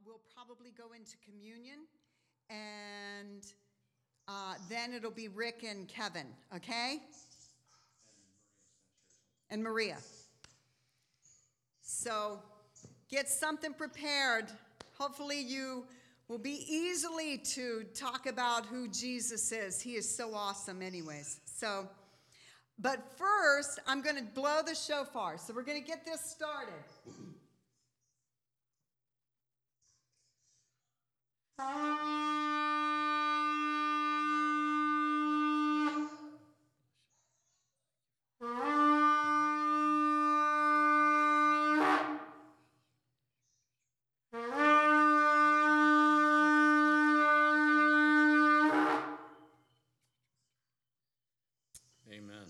we'll probably go into communion, and then it'll be Rick and Kevin, okay? And Maria. So get something prepared. Hopefully you will be easily to talk about who Jesus is. He is so awesome anyways. So, but first, I'm going to blow the shofar. So we're going to get this started. Amen.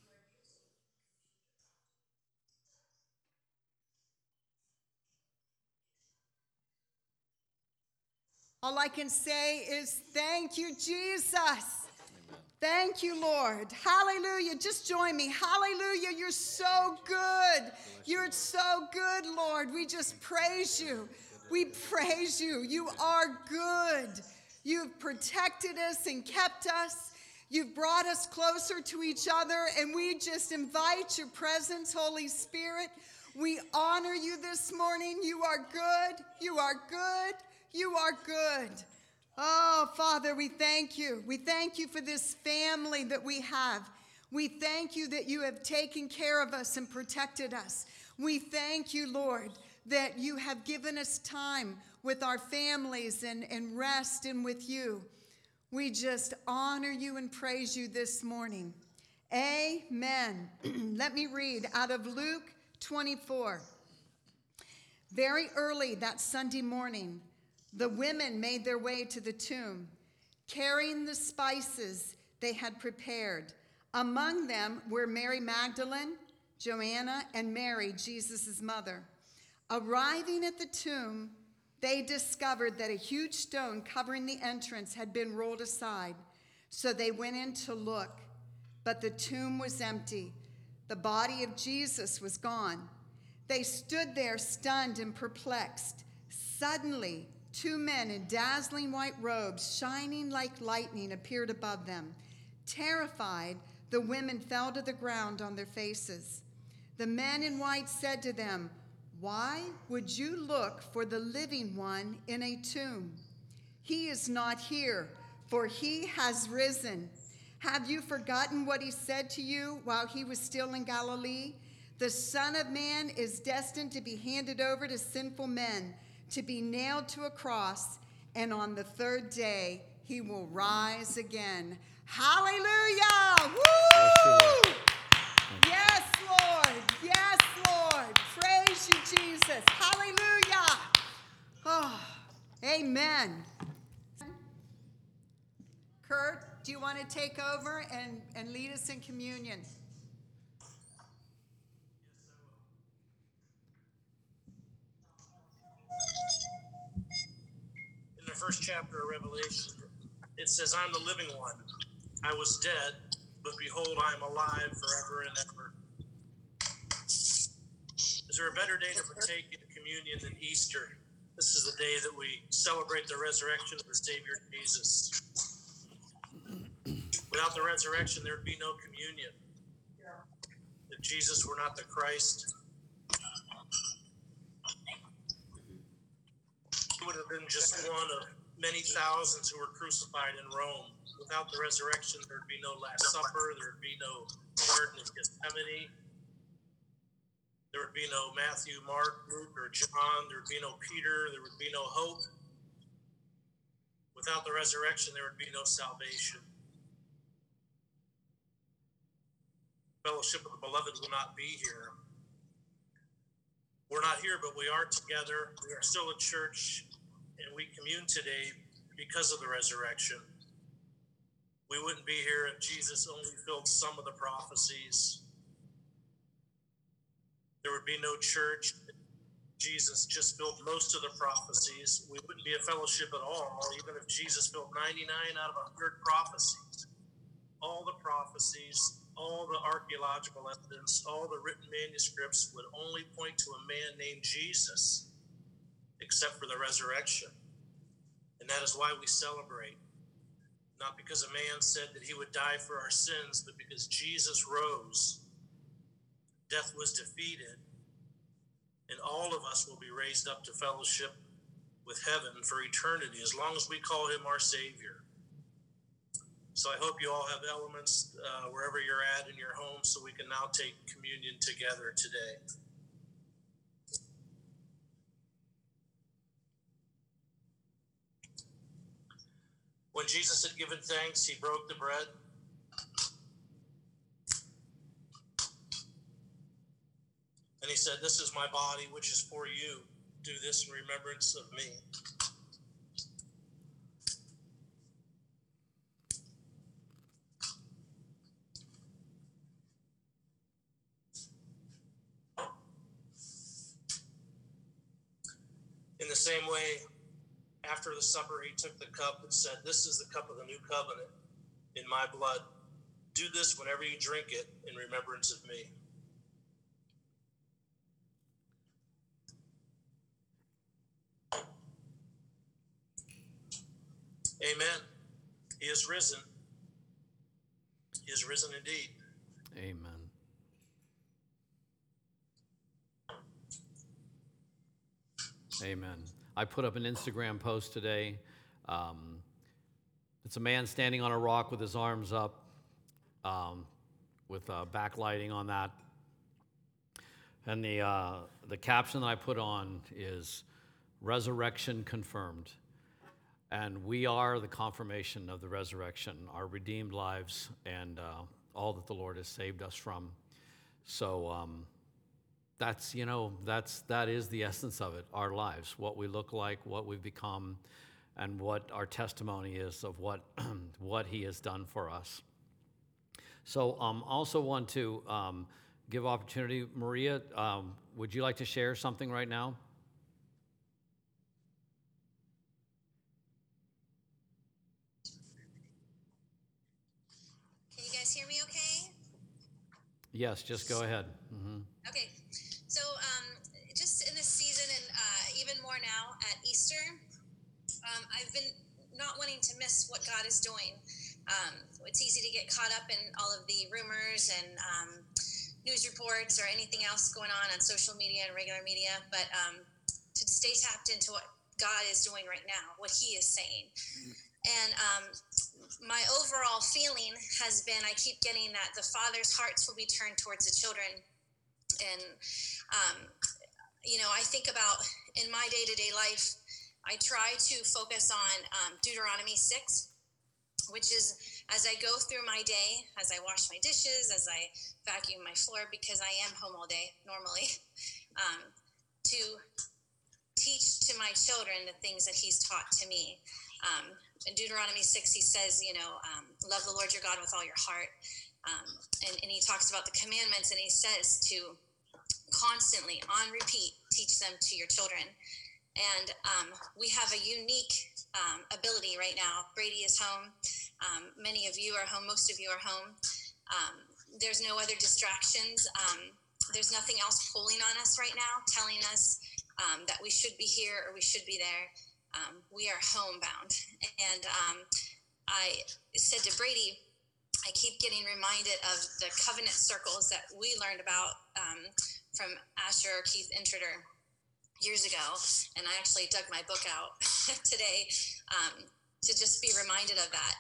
All I can say is thank you, Jesus. Amen. Thank you, Lord. Hallelujah. Just join me. Hallelujah. You're so good. You're so good, Lord. We just praise you. We praise you. You are good. You've protected us and kept us. You've brought us closer to each other, and we just invite your presence, Holy Spirit. We honor you this morning. You are good. You are good. You are good. Oh, Father, we thank you. We thank you for this family that we have. We thank you that you have taken care of us and protected us. We thank you, Lord, that you have given us time with our families and rest and with you. We just honor you and praise you this morning. Amen. Let me read out of Luke 24. Very early that Sunday morning, the women made their way to the tomb, carrying the spices they had prepared. Among them were Mary Magdalene, Joanna, and Mary, Jesus' mother. Arriving at the tomb, they discovered that a huge stone covering the entrance had been rolled aside. So they went in to look, but the tomb was empty. The body of Jesus was gone. They stood there stunned and perplexed. Suddenly, 2 men in dazzling white robes, shining like lightning, appeared above them. Terrified, the women fell to the ground on their faces. The men in white said to them, "Why would you look for the living one in a tomb? He is not here, for he has risen. Have you forgotten what he said to you while he was still in Galilee? The Son of Man is destined to be handed over to sinful men, to be nailed to a cross, and on the third day he will rise again." Hallelujah! Woo! Yes, Lord. Yes, Lord. Praise you, Jesus. Hallelujah. Oh, amen. Kurt, do you want to take over and lead us in communion? In the first chapter of Revelation, it says, "I'm the living one. I was dead, but behold, I am alive forever and ever." Is there a better day to partake in communion than Easter? This is the day that we celebrate the resurrection of the Savior Jesus. Without the resurrection, there would be no communion. If Jesus were not the Christ, he would have been just one of many thousands who were crucified in Rome. Without the resurrection, there would be no Last Supper, there would be no Garden of Gethsemane, there would be no Matthew, Mark, Luke, or John, there would be no Peter, there would be no hope. Without the resurrection, there would be no salvation. Fellowship of the Beloved will not be here. We're not here, but we are together. We are still a church, and we commune today because of the resurrection. We wouldn't be here if Jesus only filled some of the prophecies. There would be no church if Jesus just filled most of the prophecies. We wouldn't be a fellowship at all, even if Jesus filled 99 out of 100 prophecies. All the prophecies, all the archaeological evidence, all the written manuscripts would only point to a man named Jesus. except for the resurrection. And that is why we celebrate. Not because a man said that he would die for our sins, but because Jesus rose. Death was defeated, and all of us will be raised up to fellowship with heaven for eternity, as long as we call him our Savior. So I hope you all have elements wherever you're at in your home, so we can now take communion together today. When Jesus had given thanks, he broke the bread. And he said, "This is my body, which is for you. Do this in remembrance of me." In the same way, after the supper, he took the cup and said, "This is the cup of the new covenant in my blood. Do this whenever you drink it in remembrance of me." Amen. He is risen. He is risen indeed. Amen. Amen. I put up an Instagram post today. It's a man standing on a rock with his arms up, with backlighting on that. And the caption that I put on is "Resurrection Confirmed." And we are the confirmation of the resurrection, our redeemed lives, and all that the Lord has saved us from. So that is the essence of it, our lives, what we look like, what we've become, and what our testimony is of what what he has done for us. So also want to give opportunity. Maria, would you like to share something right now? Can you guys hear me okay? Yes, just go ahead. Mm-hmm. Okay. So just in this season, and even more now at Easter, I've been not wanting to miss what God is doing. It's easy to get caught up in all of the rumors and news reports or anything else going on social media and regular media, but to stay tapped into what God is doing right now, what he is saying. And my overall feeling has been, I keep getting that the Father's hearts will be turned towards the children. And, I think about in my day-to-day life, I try to focus on Deuteronomy 6, which is as I go through my day, as I wash my dishes, as I vacuum my floor, because I am home all day normally, to teach to my children the things that he's taught to me. In Deuteronomy 6, he says, love the Lord your God with all your heart. And he talks about the commandments, and he says to constantly, on repeat, teach them to your children. And we have a unique ability right now. Brady is home. Many of you are home. Most of you are home. There's no other distractions. There's nothing else pulling on us right now, telling us that we should be here or we should be there. We are homebound. And I said to Brady, I keep getting reminded of the covenant circles that we learned about from Asher or Keith Introder years ago. And I actually dug my book out today to just be reminded of that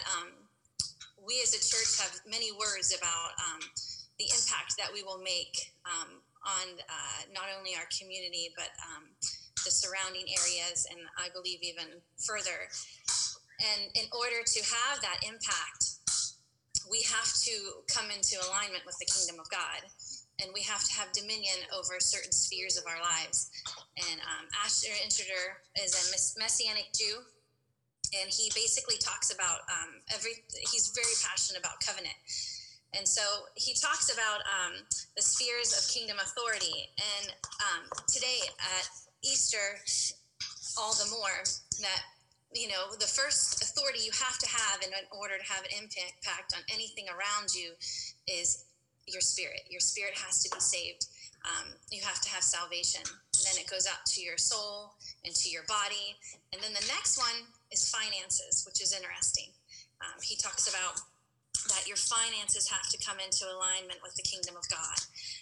we as a church have many words about the impact that we will make on not only our community, but the surrounding areas, and I believe even further. And in order to have that impact, we have to come into alignment with the kingdom of God, and we have to have dominion over certain spheres of our lives. And Asher Introder is a Messianic Jew, and he basically talks about he's very passionate about covenant. And so he talks about the spheres of kingdom authority. And today at Easter, all the more that, the first authority you have to have in order to have an impact on anything around you is your spirit. Your spirit has to be saved. You have to have salvation. And then it goes out to your soul, into your body. And then the next one is finances, which is interesting. He talks about that your finances have to come into alignment with the kingdom of God.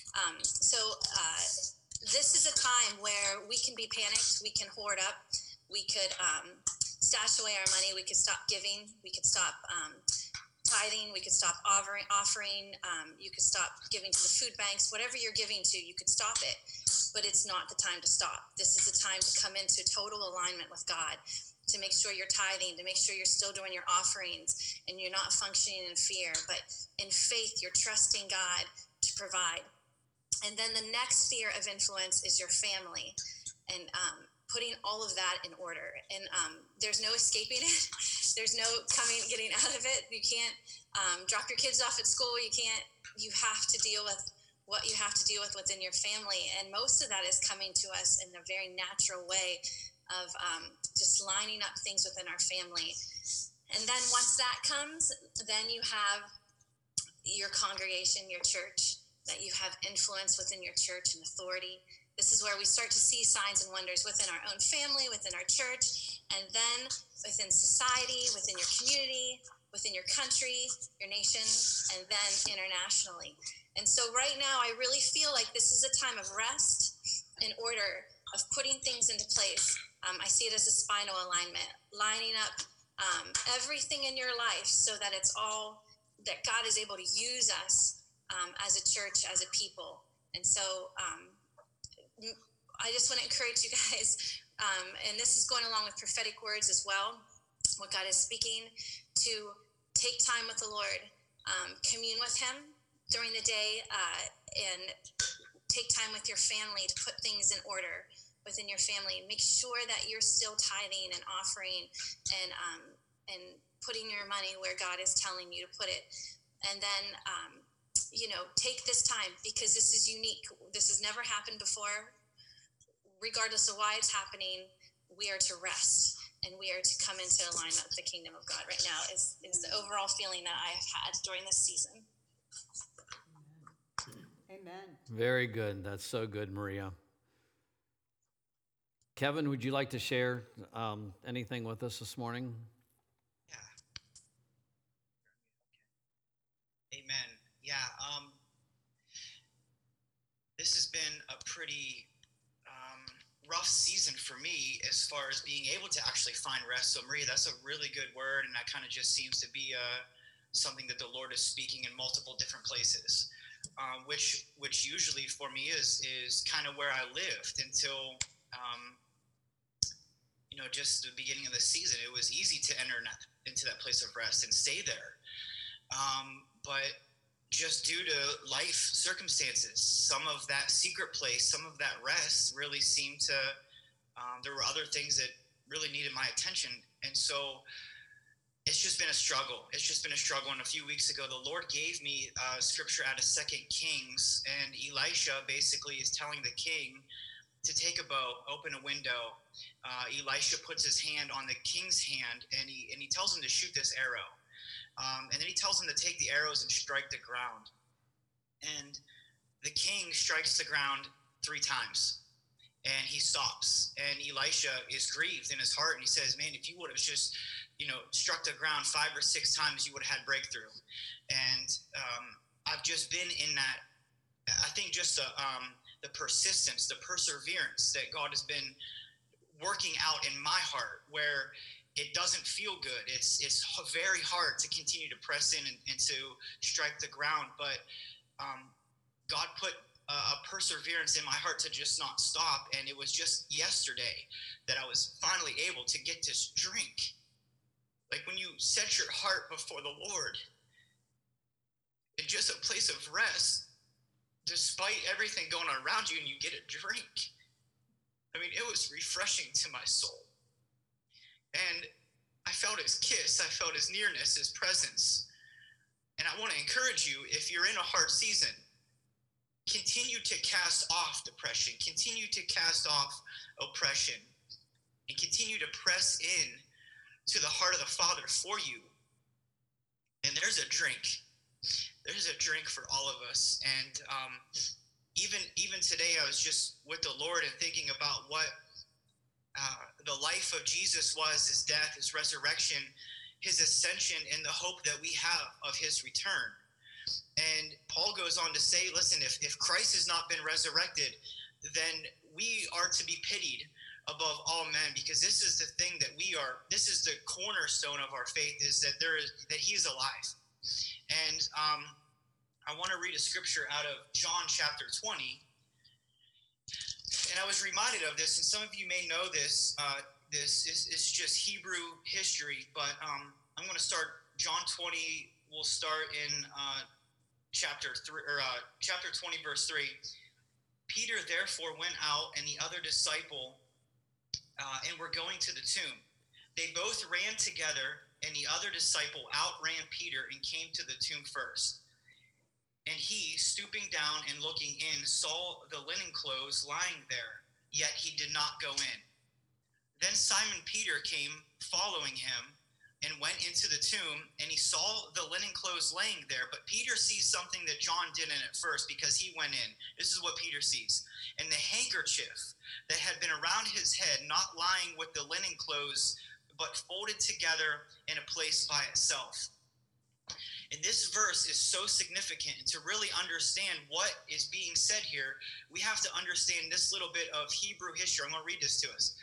This is a time where we can be panicked, we can hoard up, we could stash away our money, we could stop giving, we could stop tithing, we could stop offering, you could stop giving to the food banks, whatever you're giving to, you could stop it. But it's not the time to stop. This is a time to come into total alignment with God, to make sure you're tithing, to make sure you're still doing your offerings and you're not functioning in fear, but in faith, you're trusting God to provide. And then the next sphere of influence is your family, and putting all of that in order. And there's no escaping it. There's no getting out of it. You can't drop your kids off at school. You have to deal with what you have to deal with within your family. And most of that is coming to us in a very natural way of just lining up things within our family. And then once that comes, then you have your congregation, your church, that you have influence within your church and authority. This is where we start to see signs and wonders within our own family, within our church, and then within society, within your community, within your country, your nation, and then internationally. And so right now, I really feel like this is a time of rest in order of putting things into place. I see it as a spinal alignment, lining up everything in your life so that it's all that God is able to use us as a church, as a people. And so I just want to encourage you guys, and this is going along with prophetic words as well, what God is speaking, to take time with the Lord, commune with him during the day, and take time with your family to put things in order within your family. Make sure that you're still tithing and offering and putting your money where God is telling you to put it. And then take this time, because this is unique. This has never happened before. Regardless of why it's happening, we are to rest and we are to come into alignment with the kingdom of God right now is the overall feeling that I have had during this season. Amen. Very good. That's so good, Maria. Kevin, would you like to share anything with us this morning? Yeah. Amen. Yeah. This has been a pretty rough season for me as far as being able to actually find rest. So Maria, that's a really good word, and that kind of just seems to be something that the Lord is speaking in multiple different places, which usually for me is kind of where I lived until just the beginning of the season. It was easy to enter into that place of rest and stay there, but just due to life circumstances, some of that secret place, some of that rest really seemed to, there were other things that really needed my attention. And so it's just been a struggle. It's just been a struggle. And a few weeks ago, the Lord gave me scripture out of 2 Kings, and Elisha basically is telling the king to take a bow, open a window. Elisha puts his hand on the king's hand, and he tells him to shoot this arrow. And then he tells him to take the arrows and strike the ground. And the king strikes the ground 3 times, and he stops. And Elisha is grieved in his heart, and he says, man, if you would have just, struck the ground 5 or 6 times, you would have had breakthrough. And I've just been in that, I think just the persistence, the perseverance that God has been working out in my heart, where it doesn't feel good. It's very hard to continue to press in and to strike the ground. But God put a perseverance in my heart to just not stop. And it was just yesterday that I was finally able to get this drink. Like when you set your heart before the Lord in just a place of rest, despite everything going on around you, and you get a drink. I mean, it was refreshing to my soul. And I felt his kiss, I felt his nearness, his presence. And I want to encourage you, if you're in a hard season, continue to cast off depression, continue to cast off oppression, and continue to press in to the heart of the Father for you. And there's a drink for all of us. And even today, I was just with the Lord and thinking about what the life of Jesus was his death, his resurrection, his ascension, and the hope that we have of his return. And Paul goes on to say, listen, if Christ has not been resurrected, then we are to be pitied above all men, because this is the thing that this is the cornerstone of our faith, is that he is alive. And I want to read a scripture out of John chapter 20. And I was reminded of this, and some of you may know this. This is just Hebrew history, but I'm going to start John 20. We'll start in chapter 20, verse 3. Peter therefore went out, and the other disciple, and were going to the tomb. They both ran together, and the other disciple outran Peter and came to the tomb first. And he, stooping down and looking in, saw the linen clothes lying there, yet he did not go in. Then Simon Peter came following him and went into the tomb, and he saw the linen clothes laying there. But Peter sees something that John didn't at first, because he went in. This is what Peter sees. And the handkerchief that had been around his head, not lying with the linen clothes, but folded together in a place by itself. And this verse is so significant. And to really understand what is being said here, we have to understand this little bit of Hebrew history. I'm going to read this to us.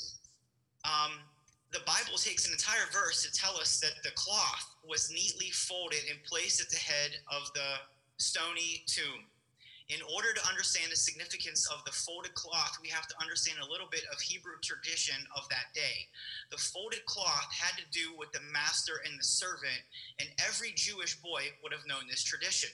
The Bible takes an entire verse to tell us that the cloth was neatly folded and placed at the head of the stony tomb. In order to understand the significance of the folded cloth, we have to understand a little bit of Hebrew tradition of that day. The folded cloth had to do with the master and the servant, and every Jewish boy would have known this tradition.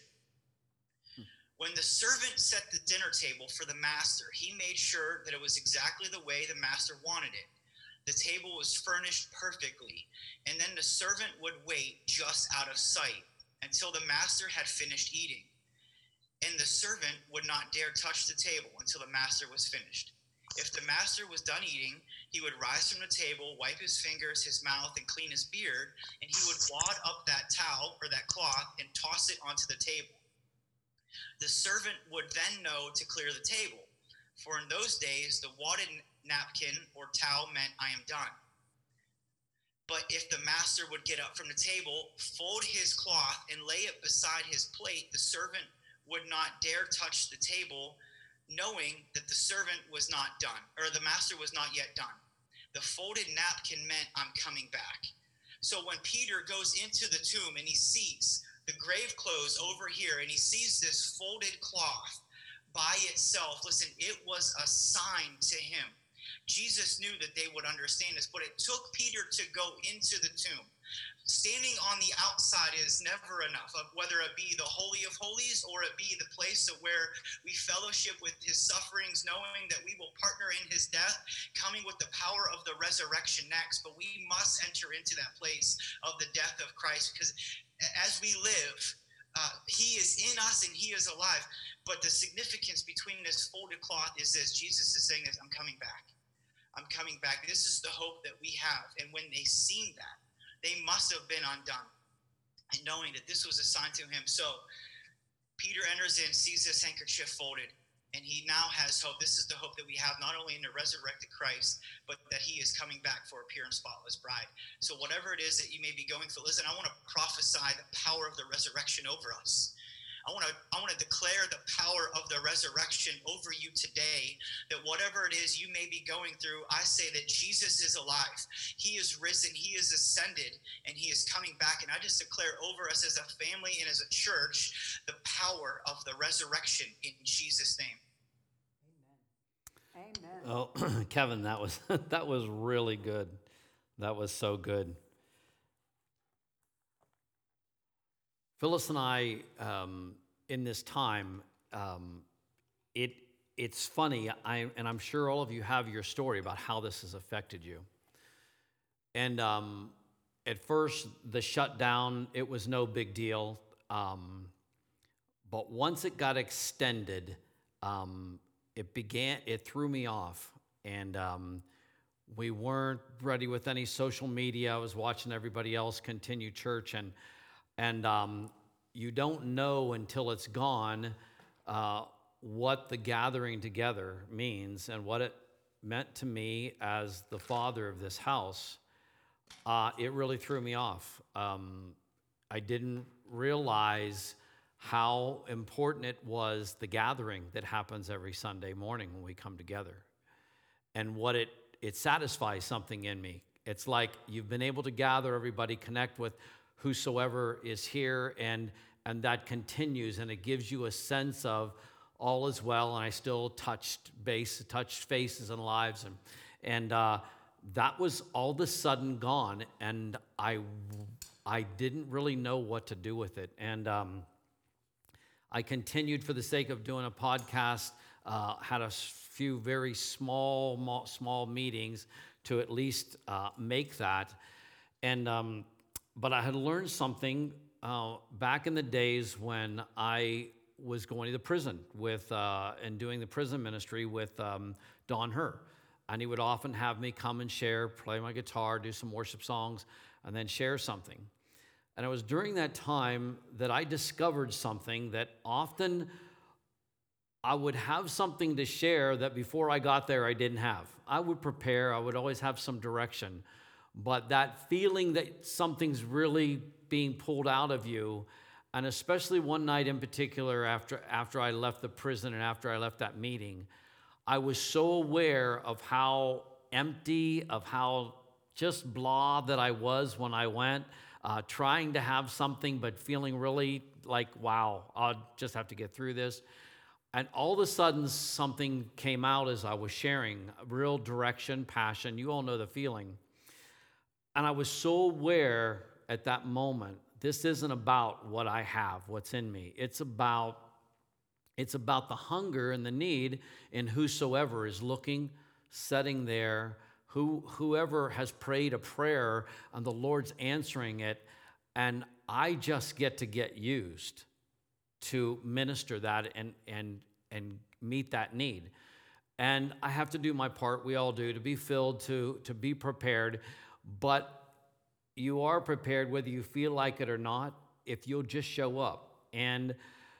When the servant set the dinner table for the master, he made sure that it was exactly the way the master wanted it. The table was furnished perfectly, and then the servant would wait just out of sight until the master had finished eating. And the servant would not dare touch the table until the master was finished. If the master was done eating, he would rise from the table, wipe his fingers, his mouth, and clean his beard, and he would wad up that towel or that cloth and toss it onto the table. The servant would then know to clear the table, for in those days the wadded napkin or towel meant I am done. But if the master would get up from the table, fold his cloth, and lay it beside his plate, the servant would not dare touch the table, knowing that the servant was not done, or the master was not yet done. The folded napkin meant I'm coming back. So when Peter goes into the tomb and he sees the grave clothes over here, and he sees this folded cloth by itself, listen, it was a sign to him. Jesus knew that they would understand this, but it took Peter to go into the tomb. Standing on the outside is never enough, whether it be the Holy of Holies or it be the place where we fellowship with his sufferings, knowing that we will partner in his death, coming with the power of the resurrection next. But we must enter into that place of the death of Christ, because as we live, he is in us and he is alive. But the significance between this folded cloth is this: Jesus is saying this, I'm coming back. I'm coming back. This is the hope that we have. And when they seen that, they must have been undone, and knowing that this was a sign to him. So Peter enters in, sees this handkerchief folded, and he now has hope. This is the hope that we have, not only in the resurrected Christ, but that he is coming back for a pure and spotless bride. So whatever it is that you may be going through, listen, I want to prophesy the power of the resurrection over us. I want to declare the power of the resurrection over you today, that whatever it is you may be going through, I say that Jesus is alive. He is risen, he is ascended, and he is coming back. And I just declare over us as a family and as a church the power of the resurrection in Jesus' name. Amen. Oh, Kevin, that was really good. That was so good. Phyllis and I, in this time, it's funny, and I'm sure all of you have your story about how this has affected you. And at first, the shutdown, it was no big deal. But once it got extended, it threw me off. And we weren't ready with any social media. I was watching everybody else continue church, and you don't know until it's gone what the gathering together means and what it meant to me as the father of this house, it really threw me off. I didn't realize how important it was, the gathering that happens every Sunday morning when we come together, and what it satisfies something in me. It's like you've been able to gather everybody, connect with whosoever is here, and that continues, and it gives you a sense of all is well, and I still touched faces and lives, and that was all of a sudden gone, and I didn't really know what to do with it, and I continued for the sake of doing a podcast, had a few very small meetings to at least make that, and but I had learned something back in the days when I was going to the prison with and doing the prison ministry with Don Herr. And he would often have me come and share, play my guitar, do some worship songs, and then share something. And it was during that time that I discovered something that often I would have something to share that before I got there I didn't have. I would prepare, I would always have some direction. But that feeling that something's really being pulled out of you, and especially one night in particular after I left the prison and after I left that meeting, I was so aware of how empty, of how just blah that I was when I went, trying to have something but feeling really like, wow, I'll just have to get through this. And all of a sudden something came out as I was sharing, real direction, passion. You all know the feeling. And I was so aware at that moment, this isn't about what I have, what's in me. It's about the hunger and the need in whosoever is looking, sitting there, whoever has prayed a prayer and the Lord's answering it, and I just get used to minister that and meet that need. And I have to do my part, we all do, to be filled, to be prepared, but you are prepared whether you feel like it or not if you'll just show up. And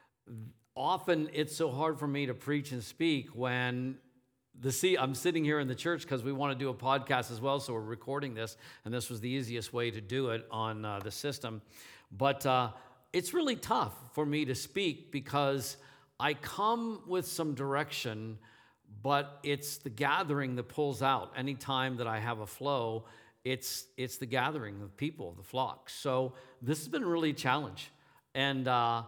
often it's so hard for me to preach and speak when I'm sitting here in the church because we want to do a podcast as well, so we're recording this, and this was the easiest way to do it on the system. But it's really tough for me to speak because I come with some direction, but it's the gathering that pulls out. Anytime that I have a flow, it's the gathering of people, the flock. So this has been really a challenge. And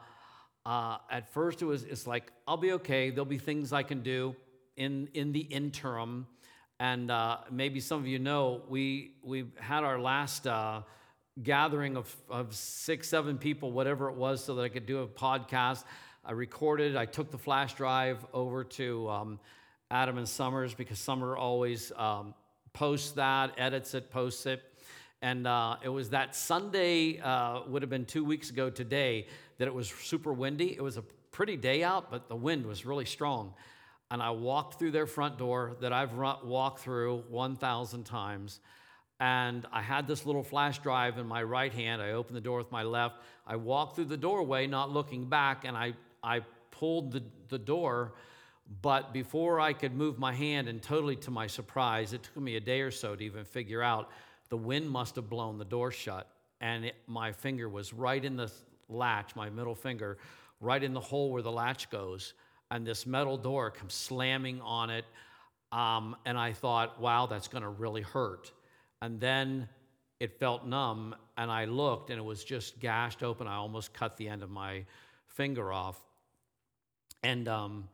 at first it's like, I'll be okay. There'll be things I can do in the interim. And maybe some of you know, we had our last gathering of 6, 7 people, whatever it was, so that I could do a podcast. I recorded. I took the flash drive over to Adam and Summers because Summer always posts that, edits it, posts it. And it was that Sunday, would have been 2 weeks ago today, that it was super windy. It was a pretty day out, but the wind was really strong. And I walked through their front door that I've walked through 1,000 times. And I had this little flash drive in my right hand. I opened the door with my left. I walked through the doorway, not looking back, and I pulled the door. But before I could move my hand, and totally to my surprise, it took me a day or so to even figure out, the wind must have blown the door shut. And my finger was right in the latch, my middle finger, right in the hole where the latch goes. And this metal door comes slamming on it. And I thought, wow, that's going to really hurt. And then it felt numb, and I looked, and it was just gashed open. I almost cut the end of my finger off. And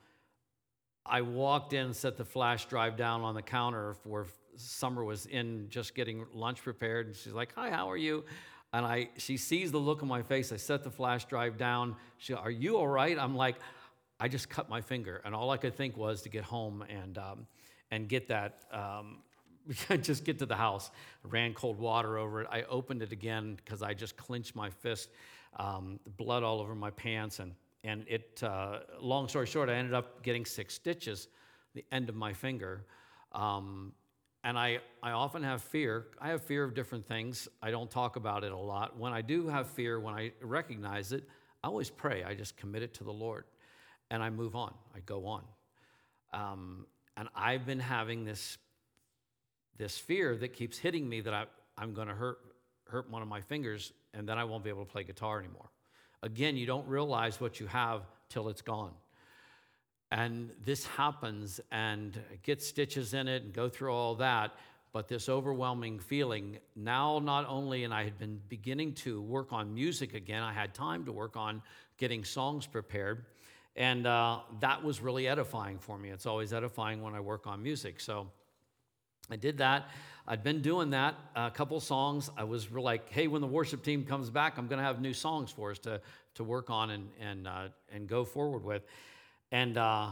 I walked in, set the flash drive down on the counter where Summer was in just getting lunch prepared, and she's like, "Hi, how are you?" And she sees the look on my face. I set the flash drive down. She, "Are you all right?" I'm like, I just cut my finger, and all I could think was to get home and get that, just get to the house. I ran cold water over it. I opened it again because I just clenched my fist, blood all over my pants, and it. Long story short, I ended up getting 6 stitches, the end of my finger, and I often have fear. I have fear of different things. I don't talk about it a lot. When I do have fear, when I recognize it, I always pray. I just commit it to the Lord. And I move on. I go on. And I've been having this fear that keeps hitting me that I'm going to hurt one of my fingers, and then I won't be able to play guitar anymore. Again, you don't realize what you have till it's gone. And this happens, and get stitches in it and go through all that, but this overwhelming feeling, now not only, and I had been beginning to work on music again, I had time to work on getting songs prepared, and that was really edifying for me. It's always edifying when I work on music. So I did that. I'd been doing that, a couple songs. I was like, hey, when the worship team comes back, I'm going to have new songs for us to work on and go forward with. And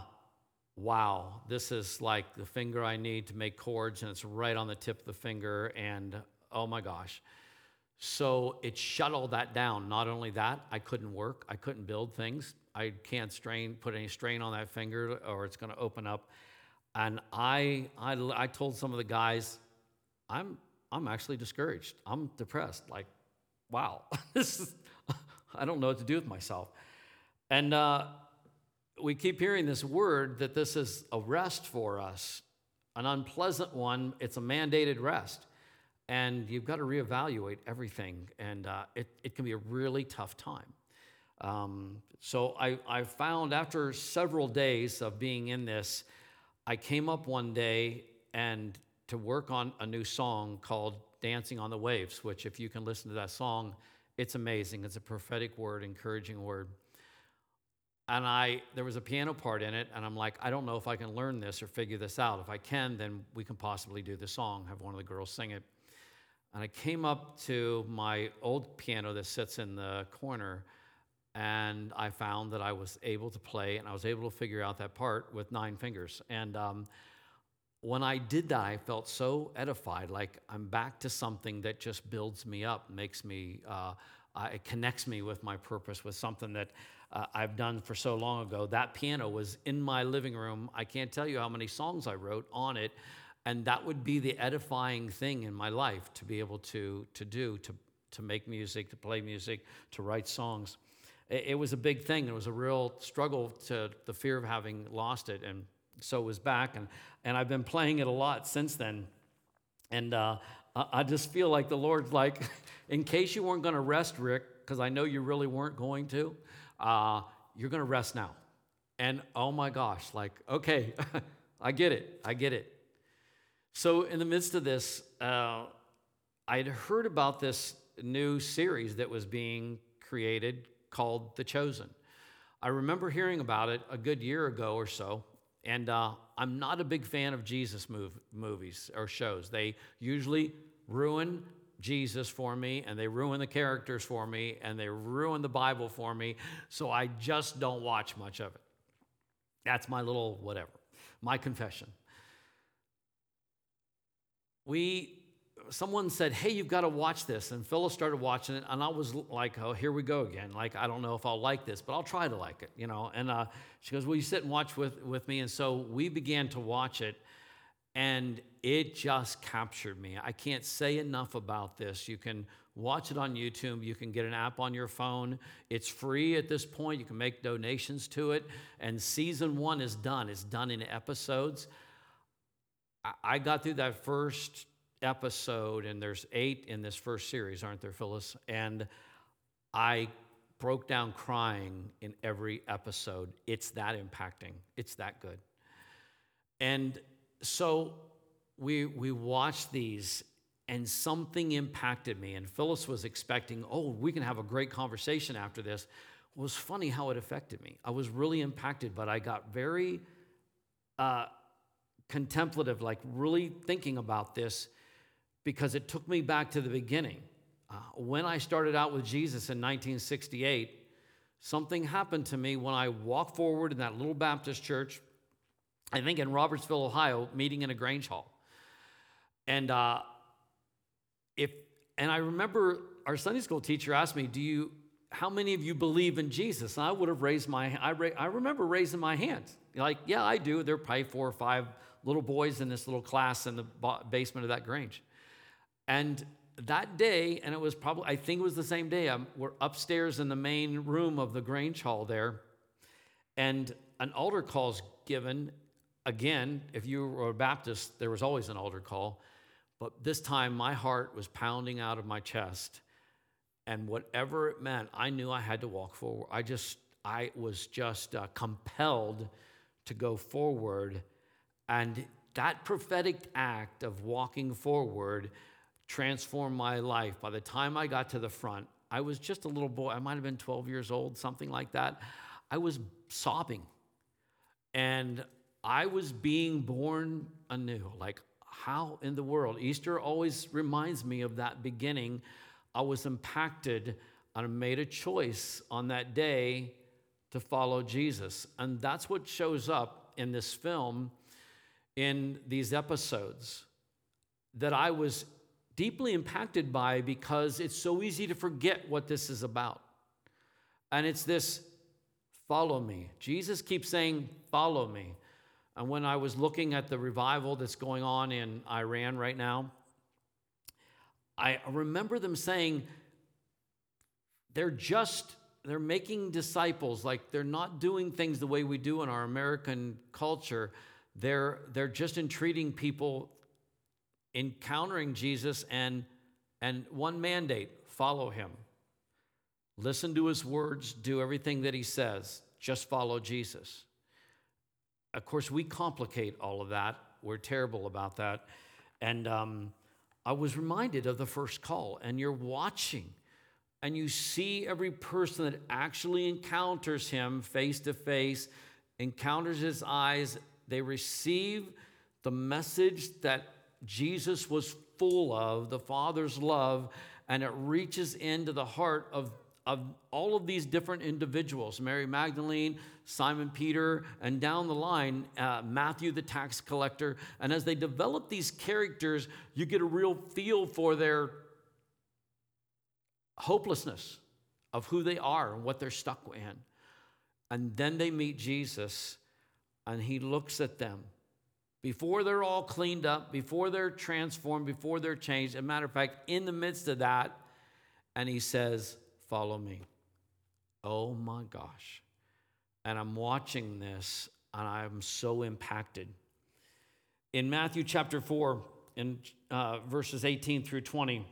wow, this is like the finger I need to make chords, and it's right on the tip of the finger, and oh my gosh. So it shut all that down. Not only that, I couldn't work. I couldn't build things. I can't put any strain on that finger, or it's going to open up. And I told some of the guys, I'm actually discouraged. I'm depressed. Like, wow, I don't know what to do with myself. And we keep hearing this word that this is a rest for us, an unpleasant one. It's a mandated rest. And you've got to reevaluate everything. And it can be a really tough time. So I found after several days of being in this, I came up one day and to work on a new song called Dancing on the Waves, which if you can listen to that song, it's amazing. It's a prophetic word, encouraging word. And there was a piano part in it, and I'm like, I don't know if I can learn this or figure this out. If I can, then we can possibly do the song, have one of the girls sing it. And I came up to my old piano that sits in the corner, and I found that I was able to play, and I was able to figure out that part with 9 fingers. And when I did that, I felt so edified, like I'm back to something that just builds me up, makes me, it connects me with my purpose, with something that I've done for so long ago. That piano was in my living room. I can't tell you how many songs I wrote on it, and that would be the edifying thing in my life, to be able to make music, to play music, to write songs. It was a big thing. It was a real struggle, to the fear of having lost it, and so it was back, and I've been playing it a lot since then. And I just feel like the Lord's like, in case you weren't going to rest, Rick, because I know you really weren't going to, you're going to rest now. And oh my gosh, like, okay, I get it. So in the midst of this, I'd heard about this new series that was being created called The Chosen. I remember hearing about it a good year ago or so, and I'm not a big fan of Jesus movies or shows. They usually ruin Jesus for me, and they ruin the characters for me, and they ruin the Bible for me, so I just don't watch much of it. That's my little whatever, my confession. Someone said, hey, you've got to watch this, and Phyllis started watching it, and I was like, oh, here we go again. Like, I don't know if I'll like this, but I'll try to like it, you know. And she goes, will you sit and watch with me? And so we began to watch it, and it just captured me. I can't say enough about this. You can watch it on YouTube. You can get an app on your phone. It's free at this point. You can make donations to it. And season 1 is done. It's done in episodes. I got through that first episode, and there's 8 in this first series, aren't there, Phyllis? And I broke down crying in every episode. It's that impacting. It's that good. And so we watched these, and something impacted me. And Phyllis was expecting, oh, we can have a great conversation after this. It was funny how it affected me. I was really impacted, but I got very contemplative, like really thinking about this, because it took me back to the beginning. When I started out with Jesus in 1968, something happened to me when I walked forward in that little Baptist church, I think in Robertsville, Ohio, meeting in a Grange Hall. And I remember our Sunday school teacher asked me, how many of you believe in Jesus? And I would have raised my hand. I remember raising my hand. Like, yeah, I do. There are probably 4 or 5 little boys in this little class in the basement of that Grange. And that day, and it was probably, I think it was the same day, we're upstairs in the main room of the Grange Hall there, and an altar call's given, again, if you were a Baptist, there was always an altar call. But this time, my heart was pounding out of my chest. And whatever it meant, I knew I had to walk forward. I was just compelled to go forward. And that prophetic act of walking forward transformed my life. By the time I got to the front, I was just a little boy. I might have been 12 years old, something like that. I was sobbing. And I was being born anew. Like, how in the world? Easter always reminds me of that beginning. I was impacted and I made a choice on that day to follow Jesus. And that's what shows up in this film, in these episodes, that I was deeply impacted by, because it's so easy to forget what this is about. And it's this, follow me. Jesus keeps saying, follow me. And when I was looking at the revival that's going on in Iran right now, I remember them saying they're making disciples. Like, they're not doing things the way we do in our American culture. They're just entreating people, encountering Jesus, and one mandate: follow him. Listen to his words, do everything that he says, just follow Jesus. Of course, we complicate all of that. We're terrible about that. And I was reminded of the first call, and you're watching, and you see every person that actually encounters him face to face, encounters his eyes. They receive the message that Jesus was full of, the Father's love, and it reaches into the heart of all of these different individuals: Mary Magdalene, Simon Peter, and down the line, Matthew the tax collector. And as they develop these characters, you get a real feel for their hopelessness of who they are and what they're stuck in. And then they meet Jesus, and he looks at them. Before they're all cleaned up, before they're transformed, before they're changed, as a matter of fact, in the midst of that, and he says, follow me. Oh my gosh. And I'm watching this, and I'm so impacted. In Matthew chapter 4, in verses 18 through 20,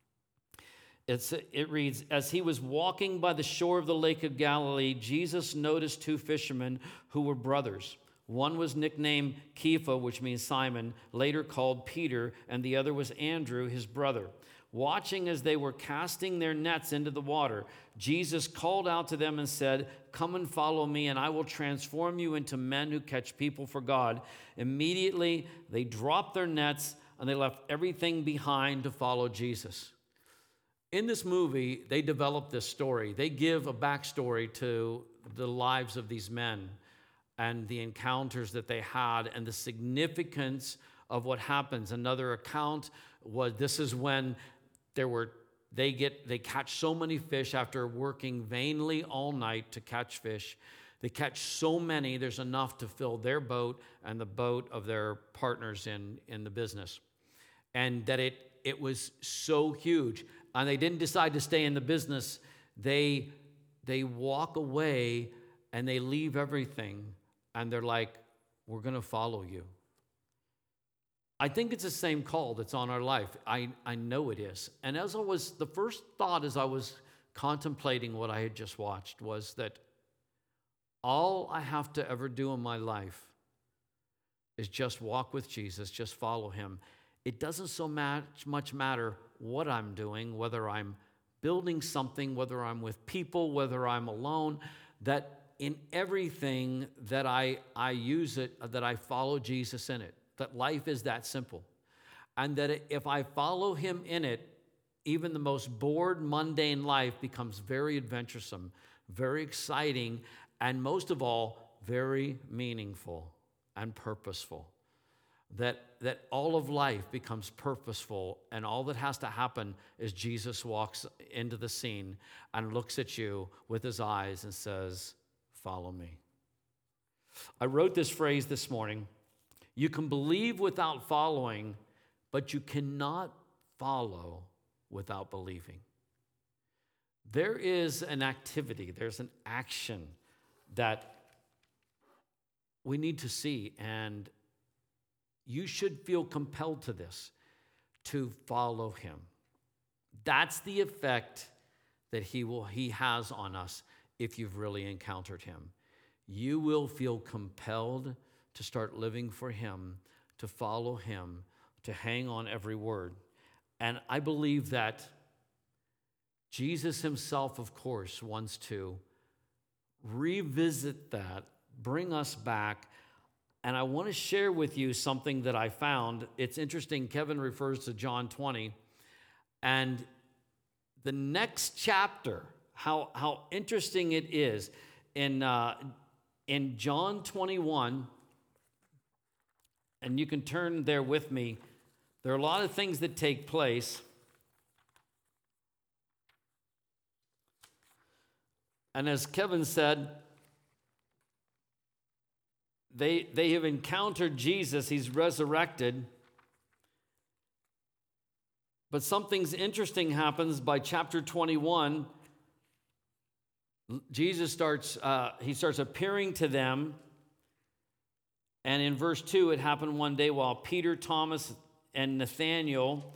it reads, as he was walking by the shore of the Lake of Galilee, Jesus noticed two fishermen who were brothers. One was nicknamed Kepha, which means Simon, later called Peter, and the other was Andrew, his brother. Watching as they were casting their nets into the water, Jesus called out to them and said, come and follow me, and I will transform you into men who catch people for God. Immediately, they dropped their nets, and they left everything behind to follow Jesus. In this movie, they develop this story. They give a backstory to the lives of these men and the encounters that they had and the significance of what happens. Another account was, this is when they catch so many fish after working vainly all night to catch fish. They catch so many, there's enough to fill their boat and the boat of their partners in the business. And that it was so huge. And they didn't decide to stay in the business. They walk away and they leave everything. And they're like, we're going to follow you. I think it's the same call that's on our life. I know it is. And the first thought as I was contemplating what I had just watched was that all I have to ever do in my life is just walk with Jesus, just follow him. It doesn't so much matter what I'm doing, whether I'm building something, whether I'm with people, whether I'm alone, that in everything that I use it, that I follow Jesus in it, that life is that simple. And that if I follow him in it, even the most bored, mundane life becomes very adventuresome, very exciting, and most of all, very meaningful and purposeful. That all of life becomes purposeful, and all that has to happen is Jesus walks into the scene and looks at you with his eyes and says, follow me. I wrote this phrase this morning: you can believe without following, but you cannot follow without believing. There is an activity, there's an action that we need to see, and you should feel compelled to this, to follow him. That's the effect that he has on us if you've really encountered him. You will feel compelled to start living for him, to follow him, to hang on every word. And I believe that Jesus himself, of course, wants to revisit that, bring us back. And I want to share with you something that I found. It's interesting. Kevin refers to John 20. And the next chapter, how interesting it is, in John 21, and you can turn there with me, there are a lot of things that take place. And as Kevin said, they have encountered Jesus. He's resurrected. But something's interesting happens by chapter 21. Jesus starts appearing to them. And in verse 2, it happened one day while Peter, Thomas, and Nathanael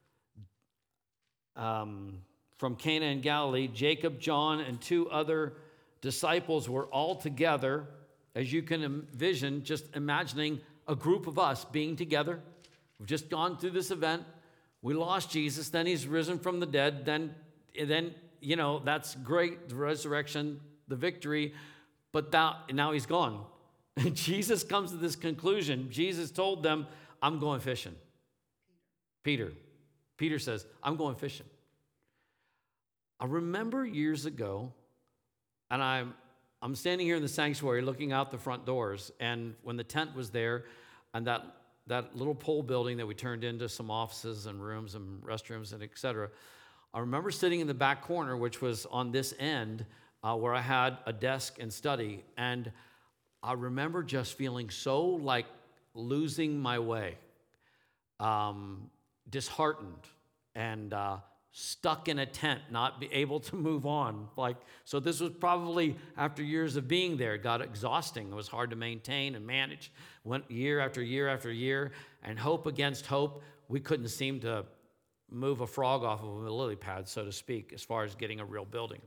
from Cana in Galilee, Jacob, John, and 2 other disciples were all together. As you can envision, just imagining a group of us being together. We've just gone through this event. We lost Jesus, then he's risen from the dead, then that's great, the resurrection, the victory, but now he's gone. And Jesus comes to this conclusion. Jesus told them, I'm going fishing. Peter says, I'm going fishing. I remember years ago, and I'm standing here in the sanctuary looking out the front doors, and when the tent was there, and that little pole building that we turned into some offices and rooms and restrooms and et cetera, I remember sitting in the back corner, which was on this end, where I had a desk and study, and I remember just feeling so like losing my way, disheartened, and stuck in a tent, not be able to move on. So this was probably after years of being there. It got exhausting. It was hard to maintain and manage. Went year after year after year, and hope against hope. We couldn't seem to move a frog off of a lily pad, so to speak, as far as getting a real building.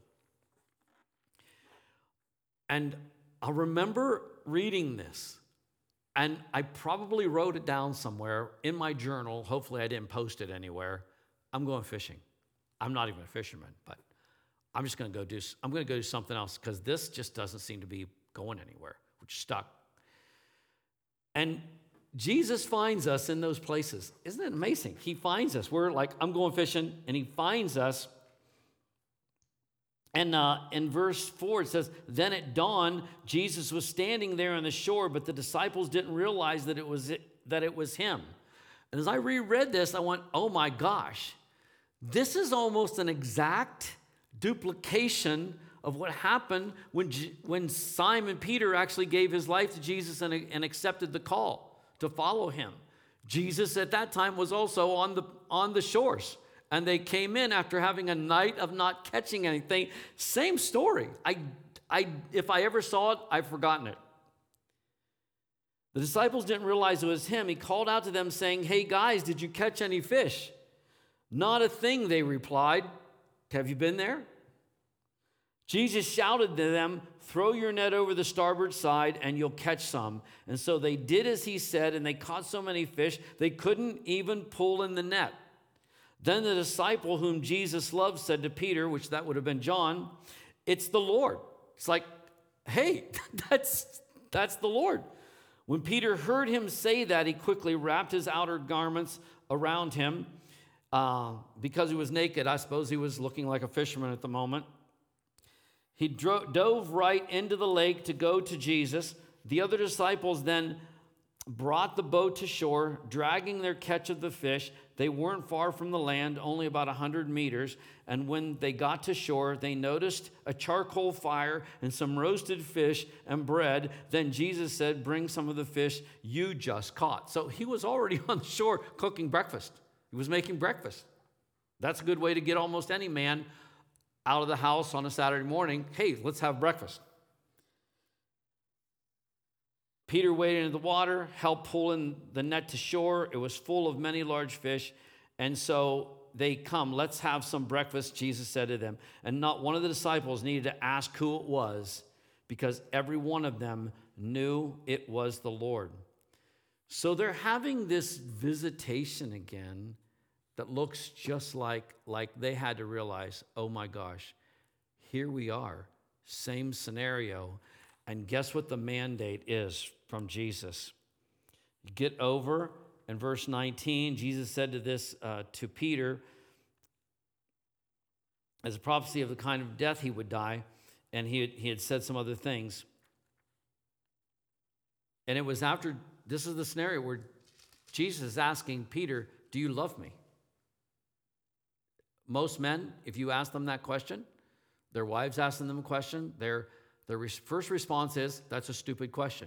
And I remember reading this, and I probably wrote it down somewhere in my journal. Hopefully I didn't post it anywhere. I'm going fishing. I'm not even a fisherman, but I'm going to go do something else, because this just doesn't seem to be going anywhere. We're stuck. And Jesus finds us in those places. Isn't it amazing? He finds us. We're like, I'm going fishing, and he finds us. And in verse 4, it says, then at dawn, Jesus was standing there on the shore, but the disciples didn't realize that it was him. And as I reread this, I went, oh my gosh, this is almost an exact duplication of what happened when Simon Peter actually gave his life to Jesus and accepted the call to follow him. Jesus at that time was also on the shores. And they came in after having a night of not catching anything. Same story. If I ever saw it, I've forgotten it. The disciples didn't realize it was him. He called out to them saying, hey guys, did you catch any fish? Not a thing, they replied. Have you been there? Jesus shouted to them, throw your net over the starboard side and you'll catch some. And so they did as he said, and they caught so many fish, they couldn't even pull in the net. Then the disciple whom Jesus loved said to Peter, which that would have been John, it's the Lord. It's like, hey, that's the Lord. When Peter heard him say that, he quickly wrapped his outer garments around him because he was naked. I suppose he was looking like a fisherman at the moment. He dove right into the lake to go to Jesus. The other disciples then brought the boat to shore, dragging their catch of the fish. They weren't far from the land, only about 100 meters. And when they got to shore, they noticed a charcoal fire and some roasted fish and bread. Then Jesus said, bring some of the fish you just caught. So he was already on the shore cooking breakfast. He was making breakfast. That's a good way to get almost any man out of the house on a Saturday morning. Hey, let's have breakfast. Peter waded into the water, helped pull in the net to shore. It was full of many large fish. And so they come, let's have some breakfast, Jesus said to them. And not one of the disciples needed to ask who it was, because every one of them knew it was the Lord. So they're having this visitation again that looks just like they had to realize, oh my gosh, here we are, same scenario. And guess what the mandate is from Jesus? Get over. In verse 19, Jesus said to this to Peter, as a prophecy of the kind of death he would die, and he had said some other things. And it was after, this is the scenario where Jesus is asking Peter, do you love me? Most men, if you ask them that question, their wives asking them a question, their first response is, that's a stupid question.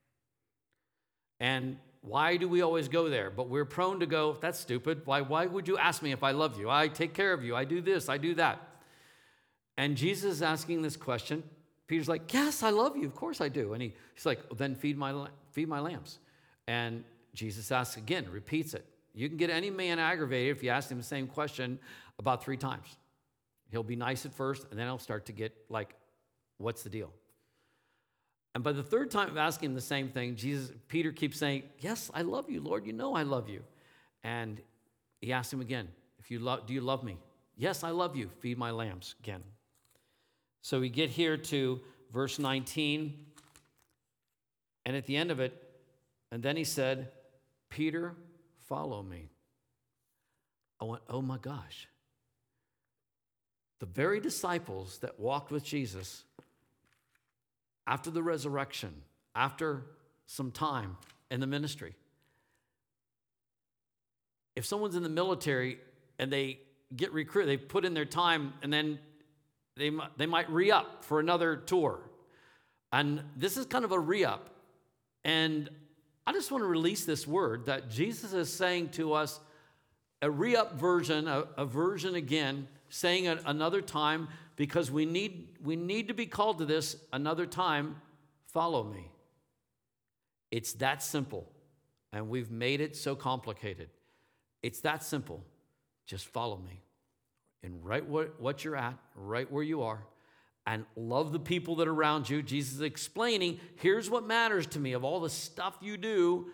And why do we always go there? But we're prone to go, that's stupid. Why would you ask me if I love you? I take care of you. I do this, I do that. And Jesus is asking this question. Peter's like, yes, I love you. Of course I do. And he's like, well, then feed my lambs. And Jesus asks again, repeats it. You can get any man aggravated if you ask him the same question about 3 times. He'll be nice at first, and then he'll start to get like, what's the deal? And by the 3rd time of asking him the same thing, Peter keeps saying, yes, I love you, Lord. You know I love you. And he asks him again, do you love me? Yes, I love you. Feed my lambs again. So we get here to verse 19, and at the end of it, and then he said, Peter, follow me. I went, oh my gosh. The very disciples that walked with Jesus after the resurrection, after some time in the ministry. If someone's in the military and they get recruited, they put in their time, and then they might re-up for another tour. And this is kind of a re-up. And I just want to release this word that Jesus is saying to us, a re-up version, a version again, saying it another time, because we need to be called to this another time. Follow me. It's that simple, and we've made it so complicated. It's that simple. Just follow me, and right what you're at, right where you are, and love the people that are around you. Jesus is explaining, here's what matters to me of all the stuff you do.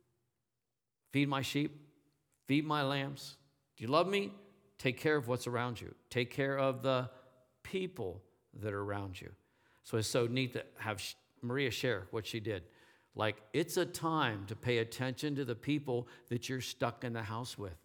Feed my sheep, feed my lambs. Do you love me? Take care of what's around you. Take care of the people that are around you. So it's so neat to have Maria share what she did. Like, it's a time to pay attention to the people that you're stuck in the house with.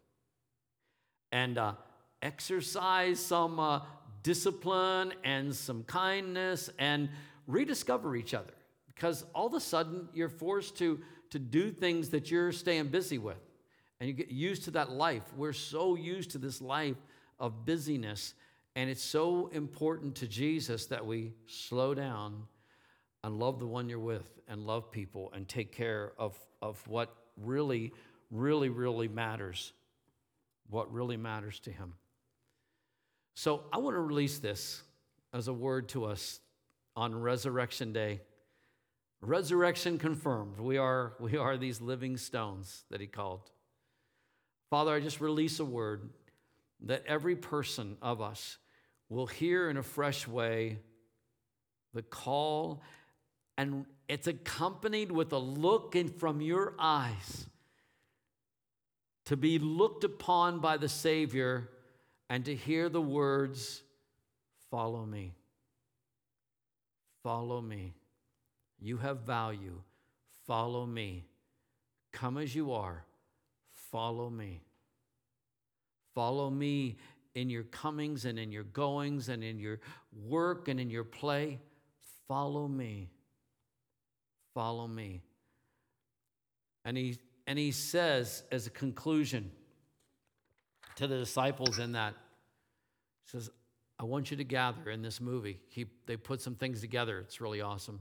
And exercise some discipline and some kindness and rediscover each other. Because all of a sudden, you're forced to do things that you're staying busy with. And you get used to that life. We're so used to this life of busyness. And it's so important to Jesus that we slow down and love the one you're with and love people and take care of what really, really, really matters. What really matters to him. So I want to release this as a word to us on Resurrection Day. Resurrection confirmed. We are these living stones that he called. Father, I just release a word that every person of us will hear in a fresh way the call, and it's accompanied with a look in from your eyes to be looked upon by the Savior and to hear the words, follow me. Follow me. You have value. Follow me. Come as you are. Follow me. Follow me in your comings and in your goings and in your work and in your play. Follow me. Follow me. And he says as a conclusion to the disciples in that, he says, I want you to gather in this movie. They put some things together. It's really awesome.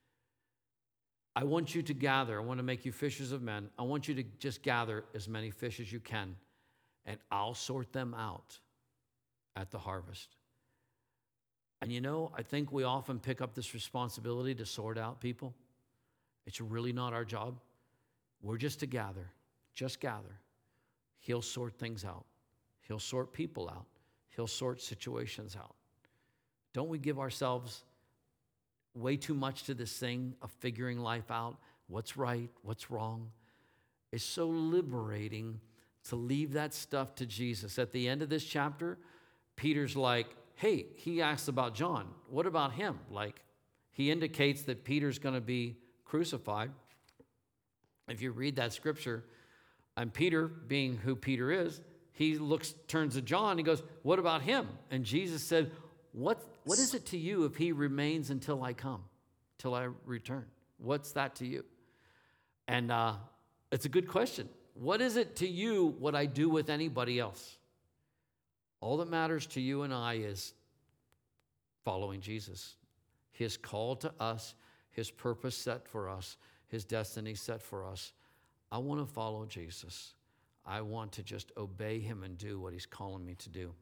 I want you to gather. I want to make you fishers of men. I want you to just gather as many fish as you can, and I'll sort them out at the harvest. And I think we often pick up this responsibility to sort out people. It's really not our job. We're just to gather. Just gather. He'll sort things out. He'll sort people out. He'll sort situations out. Don't we give ourselves way too much to this thing of figuring life out? What's right? What's wrong? It's so liberating to leave that stuff to Jesus. At the end of this chapter, Peter's like, hey, he asks about John. What about him? Like, he indicates that Peter's going to be crucified. If you read that scripture, and Peter, being who Peter is, he turns to John, he goes, what about him? And Jesus said, what is it to you if he remains until I come, till I return? What's that to you? And it's a good question. What is it to you what I do with anybody else? All that matters to you and I is following Jesus. His call to us, his purpose set for us, his destiny set for us. I want to follow Jesus. I want to just obey him and do what he's calling me to do.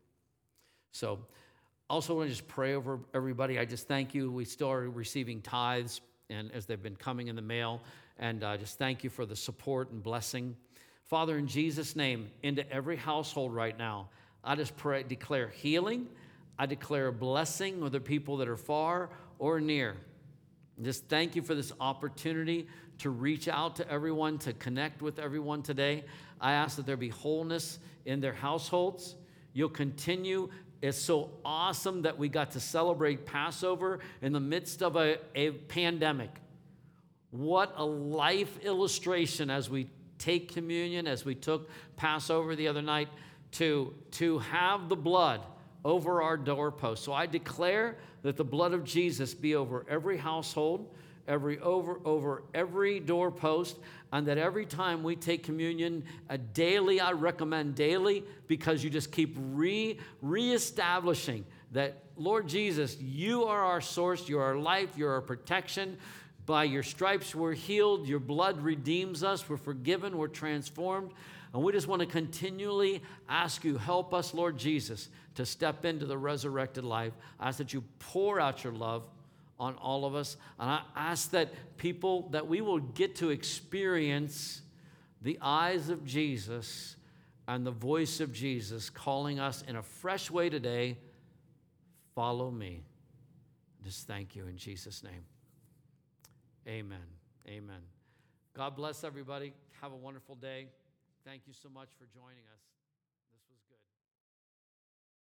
So also want to just pray over everybody. I just thank you. We still are receiving tithes, and as they've been coming in the mail, and just thank you for the support and blessing. Father, in Jesus' name, into every household right now, I just declare healing. I declare blessing, whether people that are far or near. Just thank you for this opportunity to reach out to everyone, to connect with everyone today. I ask that there be wholeness in their households. You'll continue. It's so awesome that we got to celebrate Passover in the midst of a pandemic. What a life illustration as we take communion, as we took Passover the other night, to have the blood over our doorpost. So I declare that the blood of Jesus be over every household, over every doorpost, and that every time we take communion daily, I recommend daily, because you just keep reestablishing that, Lord Jesus, you are our source, you are our life, you're our protection. By your stripes we're healed, your blood redeems us, we're forgiven, we're transformed. And we just want to continually ask you, help us, Lord Jesus, to step into the resurrected life. I ask that you pour out your love on all of us. And I ask that we will get to experience the eyes of Jesus and the voice of Jesus calling us in a fresh way today. Follow me. Just thank you in Jesus' name. Amen. Amen. God bless everybody. Have a wonderful day. Thank you so much for joining us.